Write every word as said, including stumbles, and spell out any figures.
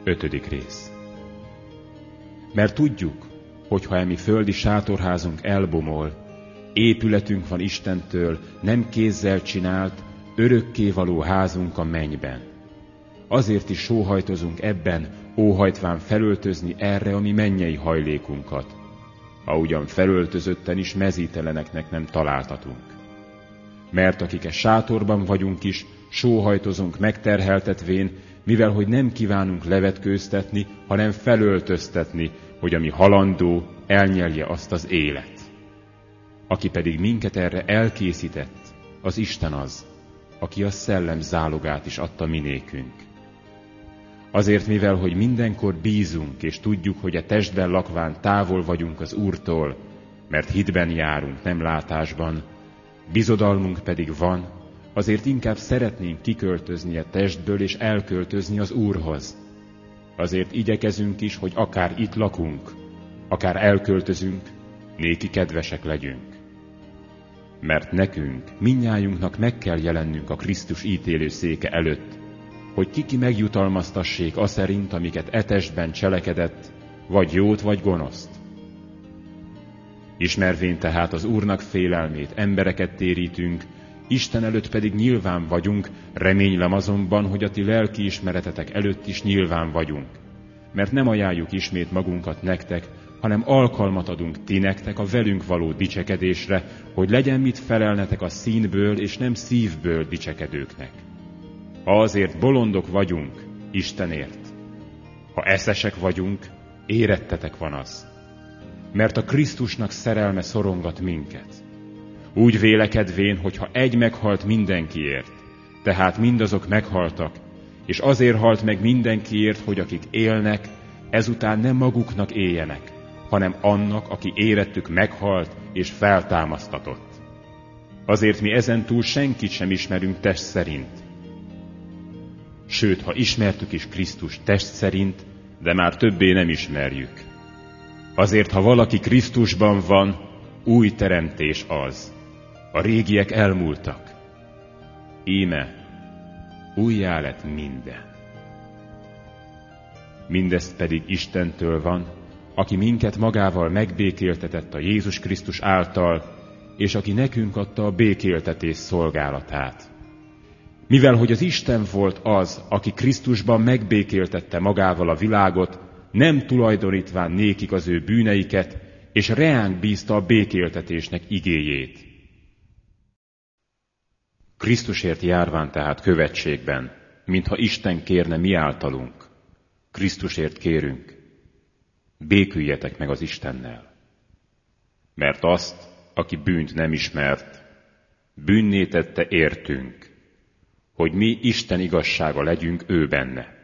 Ötödik rész. Mert tudjuk, hogy ha emi földi sátorházunk elbomol, épületünk van Istentől, nem kézzel csinált, örökkévaló házunk a mennyben. Azért is sóhajtozunk ebben, óhajtván felöltözni erre a mi mennyei hajlékunkat, ha ugyan felöltözötten is mezíteleneknek nem találtatunk. Mert akik e sátorban vagyunk is, sóhajtozunk megterheltetvén, mivel hogy nem kívánunk levetkőztetni, hanem felöltöztetni, hogy ami halandó, elnyelje azt az élet. Aki pedig minket erre elkészített, az Isten az, aki a szellem zálogát is adta minékünk. Azért, mivel hogy mindenkor bízunk, és tudjuk, hogy a testben lakván távol vagyunk az Úrtól, mert hitben járunk, nem látásban, bizodalmunk pedig van, azért inkább szeretnénk kiköltözni a testből és elköltözni az Úrhoz. Azért igyekezünk is, hogy akár itt lakunk, akár elköltözünk, néki kedvesek legyünk. Mert nekünk, mindnyájunknak meg kell jelennünk a Krisztus ítélőszéke előtt, hogy kiki megjutalmaztassék aszerint, amiket e testben cselekedett, vagy jót, vagy gonoszt. Ismervén tehát az Úrnak félelmét, embereket térítünk, Isten előtt pedig nyilván vagyunk, reménylem azonban, hogy a ti lelki ismeretetek előtt is nyilván vagyunk. Mert nem ajánljuk ismét magunkat nektek, hanem alkalmat adunk ti nektek a velünk való dicsekedésre, hogy legyen mit felelnetek a színből és nem szívből dicsekedőknek. Ha azért bolondok vagyunk, Istenért. Ha eszesek vagyunk, érettetek van az. Mert a Krisztusnak szerelme szorongat minket. Úgy vélekedvén, hogyha egy meghalt mindenkiért, tehát mindazok meghaltak, és azért halt meg mindenkiért, hogy akik élnek, ezután nem maguknak éljenek, hanem annak, aki érettük meghalt és feltámasztatott. Azért mi ezentúl senkit sem ismerünk test szerint. Sőt, ha ismertük is Krisztus test szerint, de már többé nem ismerjük. Azért, ha valaki Krisztusban van, új teremtés az. A régiek elmúltak. Íme, újjá lett minden. Mindezt pedig Istentől van, aki minket magával megbékéltetett a Jézus Krisztus által, és aki nekünk adta a békéltetés szolgálatát. Mivel hogy az Isten volt az, aki Krisztusban megbékéltette magával a világot, nem tulajdonítván nékik az ő bűneiket, és reánk bízta a békéltetésnek igéjét. Krisztusért járván tehát követségben, mintha Isten kérne mi általunk. Krisztusért kérünk, béküljetek meg az Istennel. Mert azt, aki bűnt nem ismert, bűnné tette értünk, hogy mi Isten igazsága legyünk ő benne.